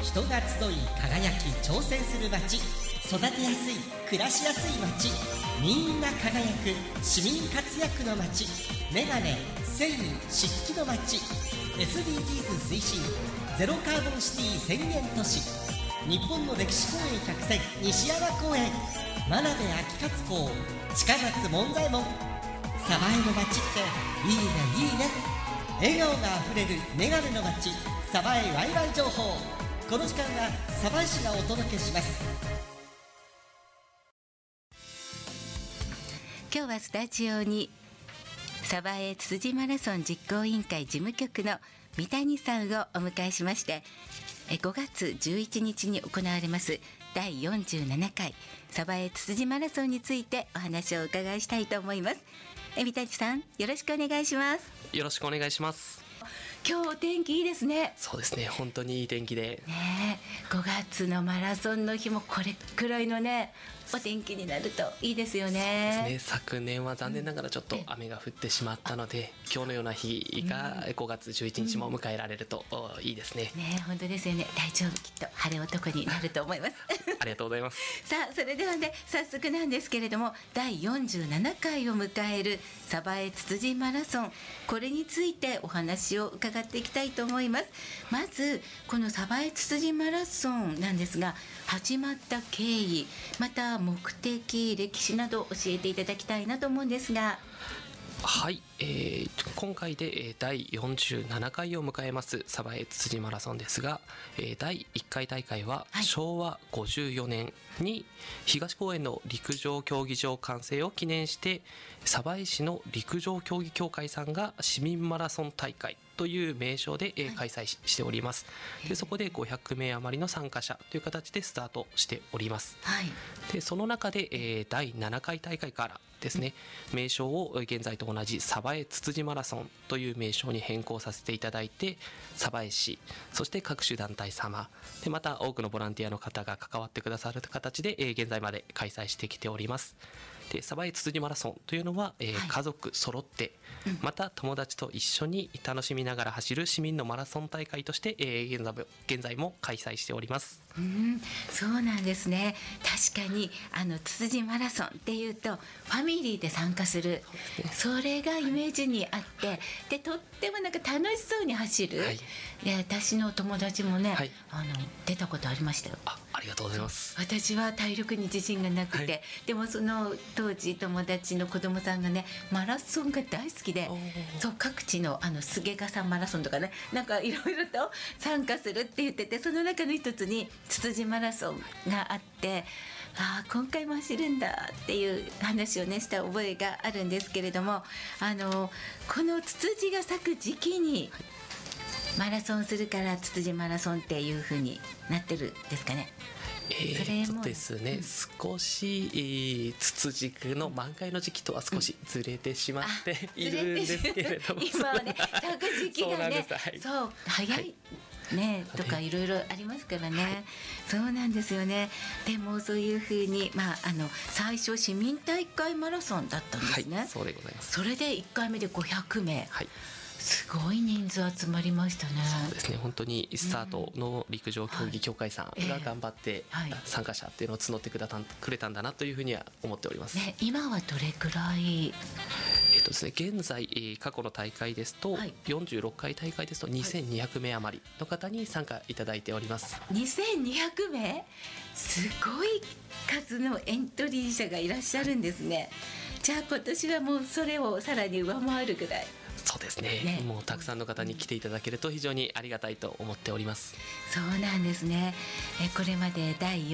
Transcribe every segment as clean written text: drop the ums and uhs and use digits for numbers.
人が集い輝き挑戦する街、育てやすい暮らしやすい街、みんな輝く市民活躍の街、メガネ繊維漆器の街、 SDGs 推進ゼロカーボンシティ宣言都市、日本の歴史公園100選西山公園、真鍋秋勝公近松門左衛門。鯖江の街っていいねいいね。笑顔があふれるメガネの街、鯖江ワイワイ情報。この時間は鯖江市がお届けします。 今日はスタジオに鯖江つつじマラソン実行委員会事務局の三谷さんをお迎えしまして、5月11日に行われます第47回鯖江つつじマラソンについてお話をお伺いしたいと思います。三谷さん、よろしくお願いします。 よろしくお願いします。 今日お天気いいですね。 そうですね、本当にいい天気で、 5月のマラソンの日もこれくらいのねお天気になるといいですよね。 そうですね、昨年は残念ながらちょっと雨が降ってしまったので、今日のような日が5月11日も迎えられるといいですね。 本当ですよね。大丈夫、きっと晴れ男になると思いますありがとうございますさあ、それではね、早速なんですけれども、第47回を迎える鯖江つつじマラソン、これについてお話を伺っていきたいと思います。まずこの鯖江つつじマラソンなんですが、始まった経緯、また目的、歴史など教えていただきたいなと思うんですが。 はい、今回で第47回を迎えます鯖江つつじマラソンですが、第1回大会は昭和54年に東公園の陸上競技場完成を記念して、鯖江市の陸上競技協会さんが市民マラソン大会という名称で開催しております。でそこで500名余りの参加者という形でスタートしております。でその中で第7回大会からですね、名称を現在と同じ鯖江つつじマラソンという名称に変更させていただいて、鯖江市、そして各種団体様で、また多くのボランティアの方が関わってくださる形で現在まで開催してきております。で鯖江つつじマラソンというのは、家族揃ってまた友達と一緒に楽しみながら走る市民のマラソン大会として、現在も開催しております。 そうなんですね。確かにつつじマラソンっていうとファミリーで参加する、それがイメージにあって、でとってもなんか楽しそうに走る、で私の友達もね、出たことありましたよ。 ありがとうございます。 私は体力に自信がなくて、でもその当時友達の子供さんがねマラソンが大好きで、そう各地の菅笠マラソンとかね、なんかいろいろと参加するって言ってて、その中の一つにつつじマラソンがあって、今回も走るんだっていう話をねした覚えがあるんですけれども、このツツジが咲く時期にマラソンするからつつじマラソンっていう風になってるんですかね。 ですね、少しツツジの満開の時期とは少しずれてしまっているんですけれども、 今はね咲く時期がねそう早いねとかいろいろありますからね、そうなんですよね。でもそういうふうに、最初市民大会マラソンだったんですね。 そうでございます。 それで1回目で500名、すごい人数集まりましたね。 そうですね、本当にスタートの陸上競技協会さんが頑張って参加者っていうのを募ってくれたんだなというふうには思っております。 今はどれくらい？ ですね、現在、過去の大会ですと、46回大会ですと2200名余りの方に参加いただいております。 2200名？すごい数のエントリー者がいらっしゃるんですね。じゃあ今年はもうそれをさらに上回るぐらい。 そうですね、もうたくさんの方に来ていただけると非常にありがたいと思っております。 そうなんですね。これまで第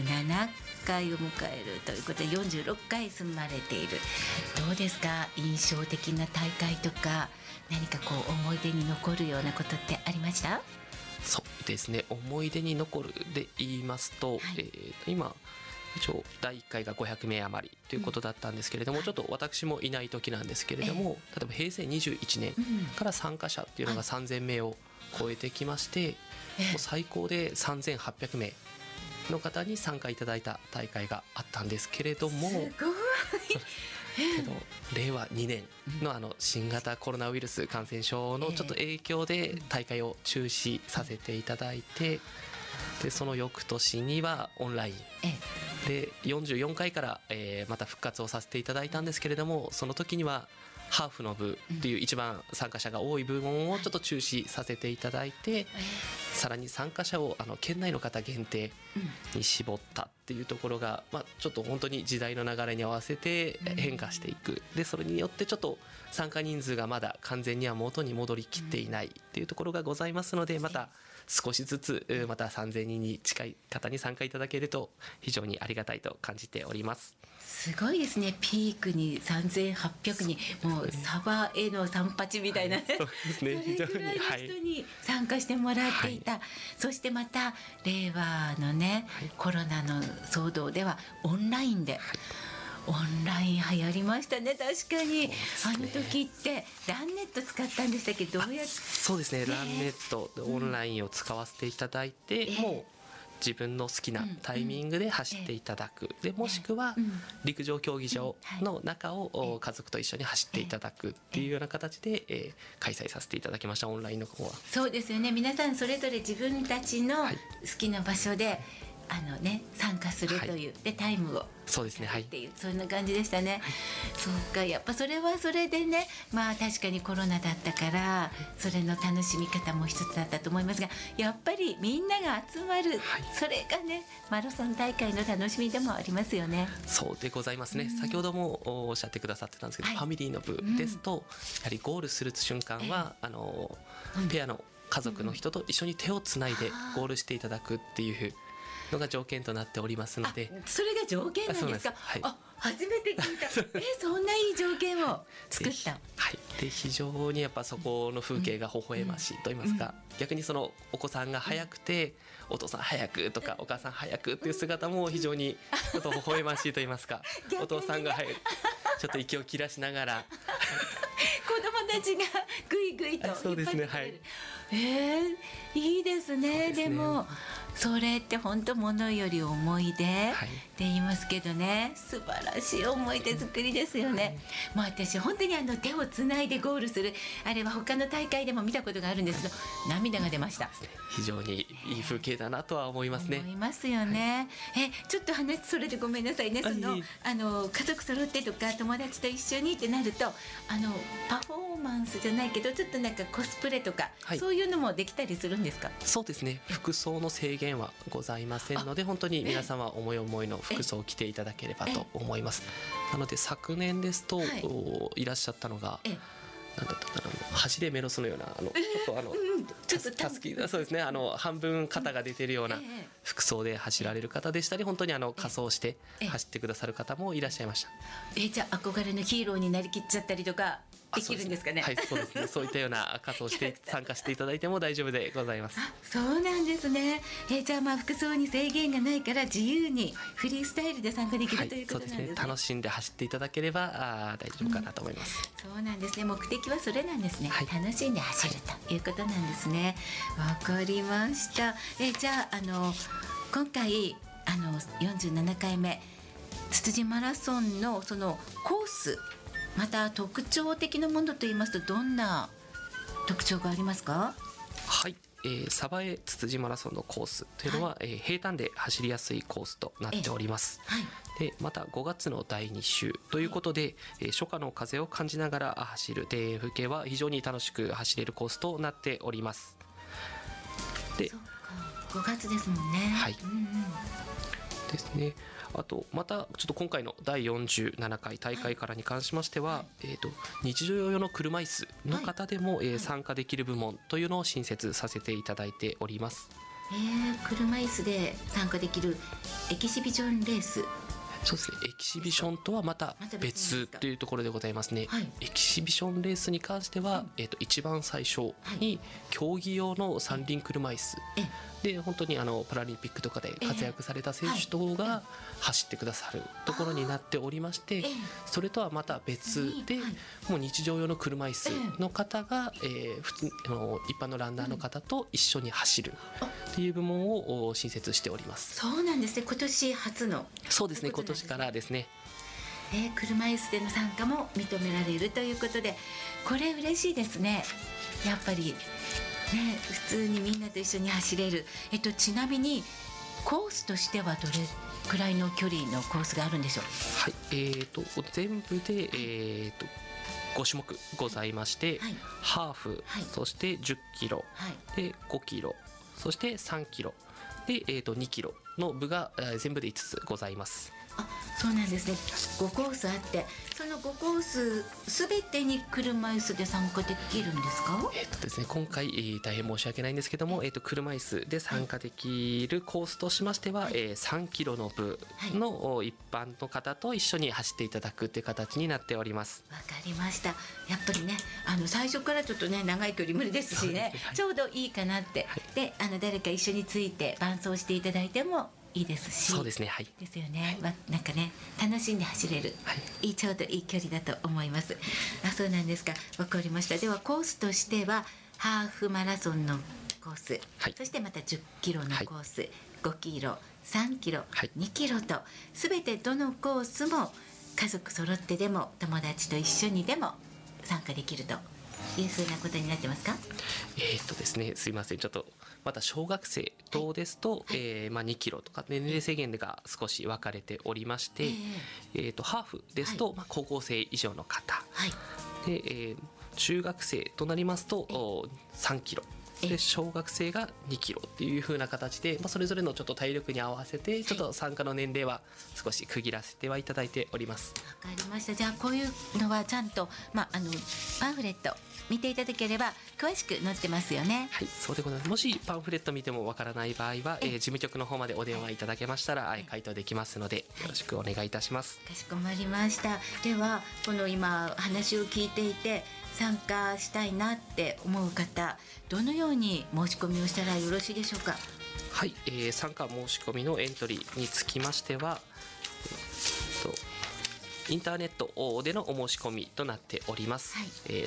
47回を迎えるということで46回住まれている。どうですか、印象的な大会とか何か思い出に残るようなことってありました？ そうですね、思い出に残るで言いますと、今一応第1回が500名余りということだったんですけれども、ちょっと私もいない時なんですけれども、例えば平成21年から参加者っていうのが3000名を超えてきまして、もう最高で3800名の方に参加いただいた大会があったんですけれども、 すごい令和2年の新型コロナウイルス感染症のちょっと影響で大会を中止させていただいて、 でその翌年にはオンラインで44回から、また復活をさせていただいたんですけれども、その時にはハーフの部っていう一番参加者が多い部門をちょっと中止させていただいて、さらに参加者を県内の方限定に絞ったっていうところが、ちょっと本当に時代の流れに合わせて変化していく。でそれによってちょっと参加人数がまだ完全には元に戻りきっていないっていうところがございますので、また少しずつまた3000人に近い方に参加いただけると非常にありがたいと感じております。 すごいですね。ピークに3800人、もうサバへの三八みたいな、 そうですね、 それくらいの人に参加してもらっていた、そしてまた令和のね、コロナの騒動ではオンラインで、オンライン流行りましたね。確かに、あの時ってランネット使ったんでしたっけ？どうやって？ そうですね、ランネットでオンラインを使わせていただいて、もう自分の好きなタイミングで走っていただく、でもしくは陸上競技場の中を家族と一緒に走っていただくっていうような形で開催させていただきました、オンラインの方は。 そうですよね。皆さんそれぞれ自分たちの好きな場所で参加するという、でタイムをそうですね、はい、 っていうそんな感じでしたね。そうか、やっぱそれはそれでね、確かにコロナだったからそれの楽しみ方も一つだったと思いますが、やっぱりみんなが集まる、それがねマラソン大会の楽しみでもありますよね。 そうでございますね。先ほどもおっしゃってくださってたんですけど、ファミリーの部ですと、やはりゴールする瞬間はペアの家族の人と一緒に手をつないでゴールしていただくっていうのが条件となっておりますので。 それが条件なんですか？ はい、 初めて聞いた。そんないい条件を作った。 はい、で非常にやっぱそこの風景が微笑ましいと言いますか、逆にそのお子さんが早くて、お父さん早くとかお母さん早くっていう姿も非常にちょっと微笑ましいと言いますかお父さんが早くちょっと息を切らしながら子供たちがぐいぐいと。 そうですね、はい。 いいですね。でもそれって本当物より思い出って言いますけどね、素晴らしい思い出作りですよね。私本当に手をつないでゴールするあれは他の大会でも見たことがあるんですけど、涙が出ました。 非常にいい風景だなとは思いますね。 思いますよね。ちょっと話それでごめんなさいね。家族揃ってとか友達と一緒にってなるとパフォーマンスじゃないけどちょっとなんかコスプレとか、そういうのもできたりするんですか？ そうですね、服装の制限はございませんので、本当に皆様思い思いの服装を着ていただければと思います。なので昨年ですと、いらっしゃったのがなんだったかな、走れメロスのようなちょっとたすき、そうですね、半分肩が出てるような服装で走られる方でしたり、本当に仮装して走ってくださる方もいらっしゃいました。 じゃあ憧れのヒーローになりきっちゃったりとかできるんですかね？ はい、そうですね。そういったような仮装して参加していただいても大丈夫でございます。 そうなんですね。じゃあ服装に制限がないから自由にフリースタイルで参加できるということなんですね。 楽しんで走っていただければ大丈夫かなと思います。 そうなんですね。目的はそれなんですね。楽しんで走るということなんですね。わかりました。じゃあ今回47回目つつじマラソンのそのコース、また特徴的なものといいますとどんな特徴がありますか？ はい、鯖江つつじマラソンのコースというのは、平坦で走りやすいコースとなっております。でまた5月の第2週ということで、初夏の風を感じながら走る田園風景は非常に楽しく走れるコースとなっております。で 5月ですもんね。 はい、ですね。あとまたちょっと今回の第47回大会からに関しましては、日常用の車椅子の方でも、参加できる部門というのを新設させていただいております。 車椅子で参加できるエキシビジョンレース。 そうですね、エキシビションとはまた別というところでございますね。エキシビションレースに関しては、一番最初に競技用の三輪車椅子で、本当にパラリンピックとかで活躍された選手等が走ってくださるところになっておりまして、それとはまた別で、もう日常用の車椅子の方が普通一般のランナーの方と一緒に走るっていう部門を新設しております。 そうなんですね。今年初の。 そうですね、今年からですね。 車椅子での参加も認められるということで、これ嬉しいですね。やっぱり普通にみんなと一緒に走れる。ちなみにコースとしてはどれくらいの距離のコースがあるんでしょう。 はい、全部で、5種目ございまして、 はい、 ハーフ、 はい、 そして10キロ、 はい、 で5キロ、そして3キロで、2キロの部が全部で5つございます。 あ、そうなんですね。5コースあって、その5コースすべてに車椅子で参加できるんですか？ ですね、今回、大変申し訳ないんですけども、車椅子で参加できるコースとしましては、3キロの部の一般の方と一緒に走っていただくという形になっております。 わかりました。やっぱりね、最初からちょっとね長い距離無理ですしね、 はい、 ちょうどいいかなって、はい、で誰か一緒について伴走していただいてもいいですし。 そうですね、はい、 ですよね、なんかね楽しんで走れる、はい、ちょうどいい距離だと思います。あ、そうなんですか。わかりました。ではコースとしてはハーフマラソンのコース、はい、そしてまた10キロのコース、はい、5キロ、3キロ、はい、2キロと全てどのコースも家族揃ってでも友達と一緒にでも参加できるというふうなことになってますか？ ですね、すいません、ちょっとまた小学生等ですと、はい、2キロとか年齢制限が少し分かれておりまして、ハーフですと、はい、高校生以上の方、はい、で、中学生となりますと3キロで、小学生が2キロっていう風な形で、それぞれのちょっと体力に合わせてちょっと参加の年齢は少し区切らせてはいただいております。 わかりました。じゃあこういうのはちゃんと、パンフレット見ていただければ詳しく載ってますよね。 はい、そうでございます。もしパンフレット見てもわからない場合は、事務局の方までお電話いただけましたら、回答できますのでよろしくお願いいたします。 かしこまりました。ではこの今話を聞いていて参加したいなって思う方、どのように申し込みをしたらよろしいでしょうか？ はい、参加申し込みのエントリーにつきましては、インターネットでのお申し込みとなっております。はい、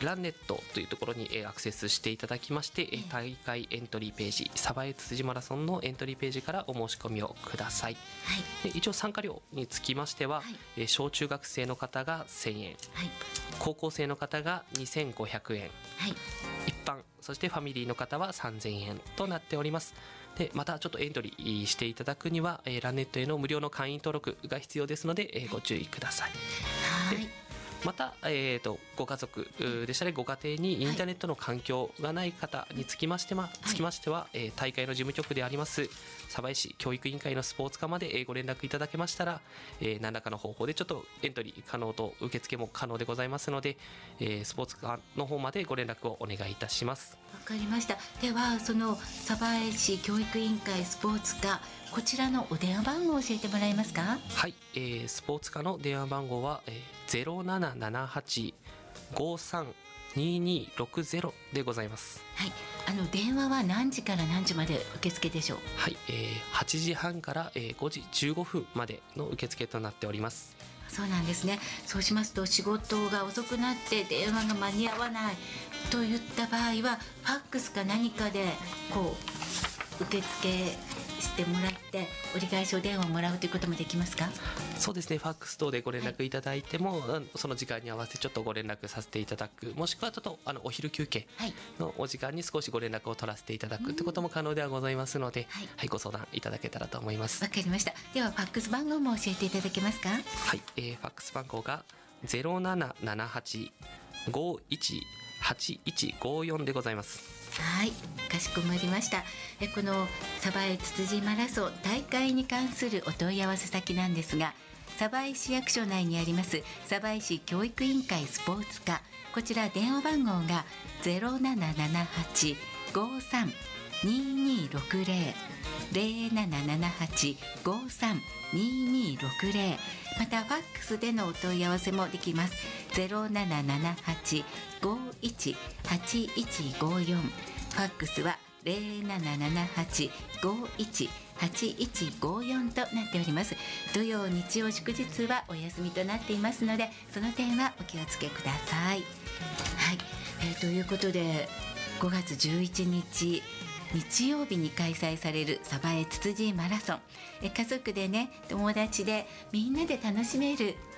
ランネットというところにアクセスしていただきまして、大会エントリーページ、鯖江つつじマラソンのエントリーページからお申し込みをください。はい、で一応参加料につきましては、小中学生の方が1000円、はい、高校生の方が2500円、はい、一般そしてファミリーの方は3000円となっております。でまたちょっとエントリーしていただくには、ランネットへの無料の会員登録が必要ですので、ご注意ください。はい、また、ご家族でしたらご家庭にインターネットの環境がない方につきましては、大会の事務局であります鯖江市教育委員会のスポーツ課までご連絡いただけましたら、何らかの方法でちょっとエントリー可能と受付も可能でございますので、スポーツ課の方までご連絡をお願いいたします。 わかりました。ではその鯖江市教育委員会スポーツ課、こちらのお電話番号を教えてもらえますか？ はい、スポーツ課の電話番号は、0778-532260でございます。 はい、電話は何時から何時まで受付でしょう？ はい、8時半から5時15分までの受付となっております。 そうなんですね。そうしますと仕事が遅くなって電話が間に合わないといった場合はファックスか何かでこう受付してもらって折り返しお電話をもらうということもできますか？ そうですね、ファックス等でご連絡いただいても、その時間に合わせてちょっとご連絡させていただく、もしくはちょっとお昼休憩のお時間に少しご連絡を取らせていただくということも可能ではございますので、はい、ご相談いただけたらと思います。 わかりました。ではファックス番号も教えていただけますか？はい、 ファックス番号が0778-518154でございます。 はい、かしこまりました。この鯖江つつじマラソン大会に関するお問い合わせ先なんですが、鯖江市役所内にあります鯖江市教育委員会スポーツ課、こちら電話番号が 0778-532260 0778-532260、またファックスでのお問い合わせもできます。0778-518154、ファックスは0778-518154となっております。土曜日曜祝日はお休みとなっていますので、その点はお気をつけください。はい、ということで5月11日日曜日に開催される鯖江つつじマラソン、家族でね、友達でみんなで楽しめる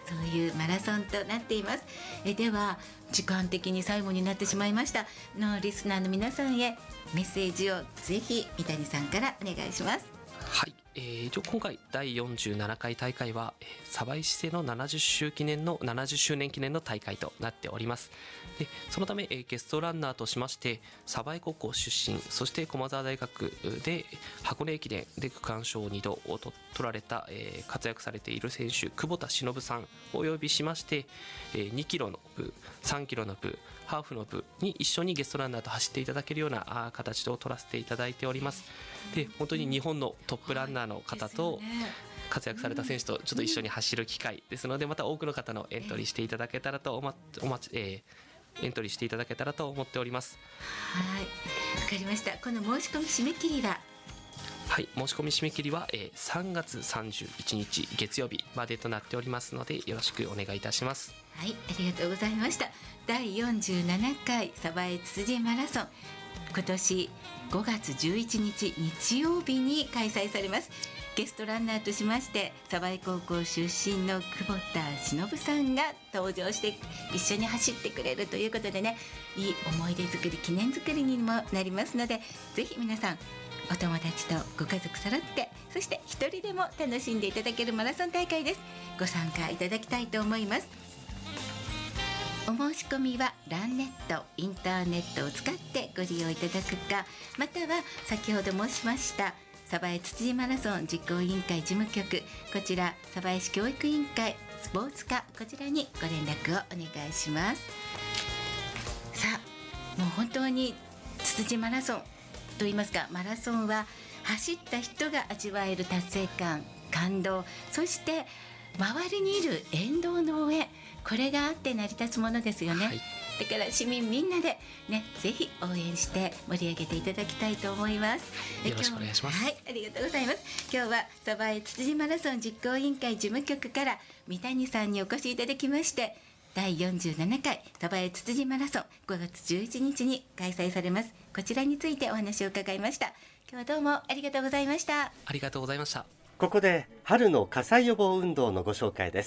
そういうマラソンとなっています。では時間的に最後になってしまいましたのリスナーの皆さんへメッセージをぜひ三谷さんからお願いします。 はい、今回第47回大会は鯖江市政の70周年記念の大会となっております。でそのため、ゲストランナーとしまして鯖江高校出身、そして駒澤大学で箱根駅伝で区間賞を2度取られた、活躍されている選手久保田忍さんをお呼びしまして、2キロの部、3キロの部、ハーフの部に一緒にゲストランナーと走っていただけるような形を取らせていただいております。で本当に日本のトップランナーの方と活躍された選手とちょっと一緒に走る機会ですので、また多くの方のエントリーしていただけたらとエントリーしていただけたらと思っております。 はい、わかりました。この申し込み締め切りは、 はい、申し込み締め切りは3月31日月曜日までとなっておりますので、よろしくお願いいたします。 はい、ありがとうございました。第47回鯖江つつじマラソン、今年5月11日日曜日に開催されます。ゲストランナーとしまして鯖江高校出身の久保田忍さんが登場して一緒に走ってくれるということでね、いい思い出作り、記念作りにもなりますので、ぜひ皆さんお友達とご家族揃って、そして一人でも楽しんでいただけるマラソン大会です。ご参加いただきたいと思います。お申し込みはランネット、インターネットを使ってご利用いただくか、または先ほど申しました鯖江つつじマラソン実行委員会事務局、こちら鯖江市教育委員会スポーツ課、こちらにご連絡をお願いします。さあ、もう本当につつじマラソンといいますか、マラソンは走った人が味わえる達成感、感動、そして周りにいる沿道の応援、これがあって成り立つものですよね。はい、だから市民みんなでね、ぜひ応援して盛り上げていただきたいと思います。 よろしくお願いします。 はい、ありがとうございます。今日は鯖江つつじマラソン実行委員会事務局から三谷さんにお越しいただきまして、第47回鯖江つつじマラソン5月11日に開催されます。こちらについてお話を伺いました。今日はどうもありがとうございました。 ありがとうございました。 ここで春の火災予防運動のご紹介です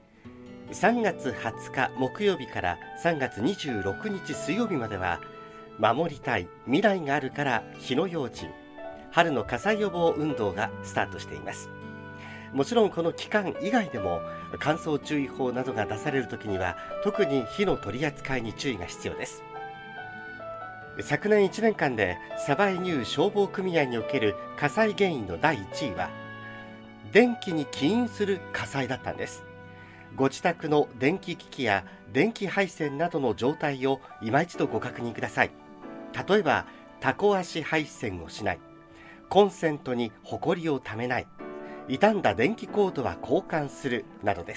。3月20日木曜日から3月26日水曜日までは、守りたい未来があるから火の用心、春の火災予防運動がスタートしています。もちろんこの期間以外でも乾燥注意報などが出されるときには、特に火の取り扱いに注意が必要です。昨年1年間で鯖江ニュー消防組合における火災原因の第1位は電気に起因する火災だったんです。ご自宅の電気機器や電気配線などの状態を今一度ご確認ください。例えばタコ足配線をしない、コンセントにホコリをためない、傷んだ電気コードは交換するなどです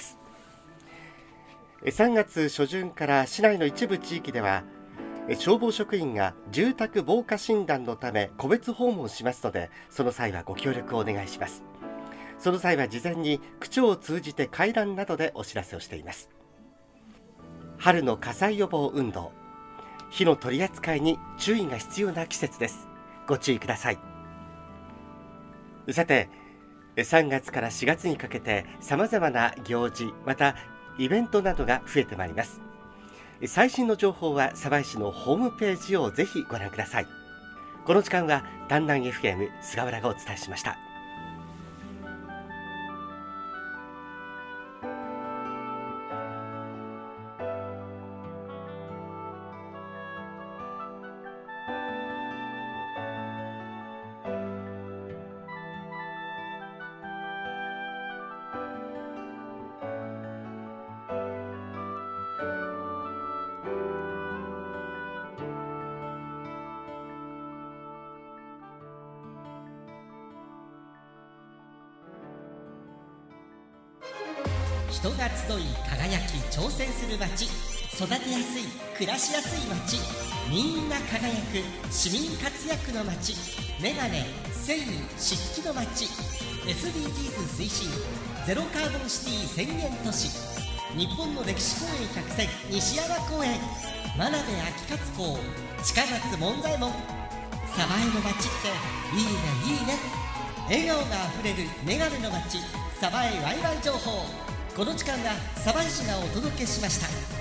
。3月初旬から市内の一部地域では消防職員が住宅防火診断のため個別訪問しますので、その際はご協力をお願いします。その際は事前に区長を通じて回覧などでお知らせをしています。春の火災予防運動、火の取り扱いに注意が必要な季節です。ご注意ください。さて、3月から4月にかけてさまざまな行事、またイベントなどが増えてまいります。最新の情報は鯖江市のホームページをぜひご覧ください。この時間は丹南 FM 菅原がお伝えしました。 人が集い輝き挑戦する街、育てやすい暮らしやすい街、みんな輝く市民活躍の街、メガネ繊維漆器の街、 SDGs 推進ゼロカーボンシティ宣言都市、日本の歴史公園100選西山公園、真鍋秋勝公、近松門左衛門。鯖江の街っていいねいいね。笑顔があふれるメガネの街、鯖江ワイワイ情報。 この時間は鯖江市がお届けしました。